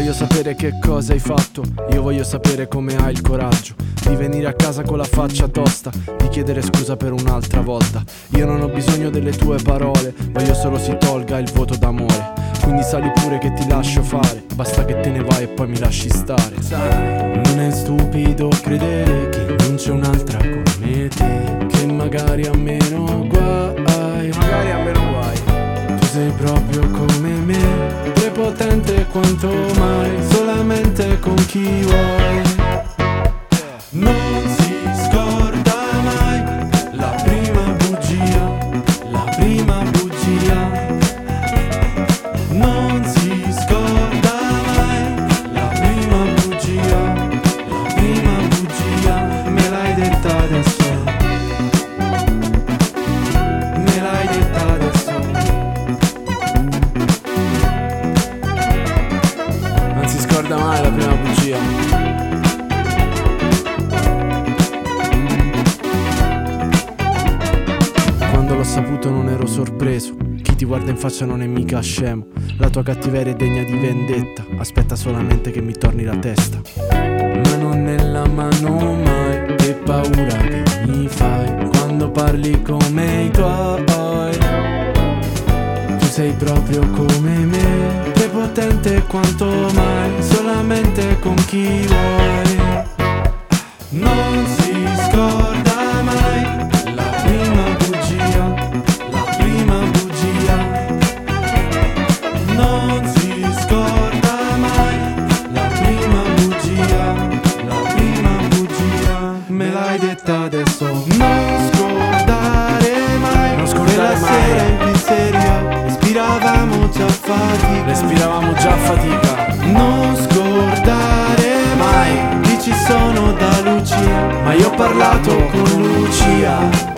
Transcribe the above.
voglio sapere che cosa hai fatto, io voglio sapere come hai il coraggio di venire a casa con la faccia tosta, di chiedere scusa per un'altra volta. Io non ho bisogno delle tue parole, voglio solo si tolga il voto d'amore. Quindi sali pure che ti lascio fare, basta che te ne vai e poi mi lasci stare. Sai, non è stupido credere che non c'è un'altra come te, che magari ha meno guai, magari ha meno guai. Tu sei proprio come me, prepotente quanto mai, solamente con chi vuoi. Non si scorda mai la prima bugia, la prima bugia. Non si scorda mai la prima bugia, la prima bugia. Me l'hai detta adesso, me l'hai detta adesso. Non si scorda mai la prima bugia. Quando l'ho saputo non ero sorpreso, chi ti guarda in faccia non è mica scemo. La tua cattiveria è degna di vendetta, aspetta solamente che mi torni la testa. Mano nella mano mai, che paura che mi fai quando parli come i tuoi. Tu sei proprio come me, prepotente quanto mai, solamente con chi vuoi. Non si scorda mai la prima bugia, la prima bugia. Non si scorda mai la prima bugia, la prima bugia. Me l'hai detta adesso. Non scordare mai, non scordare mai. Sera in pizzeria respiravamo già fatica, respiravamo già fatica. Non scordare mai, lì ci sono da Lucia, ma io ho parlato con Lucia.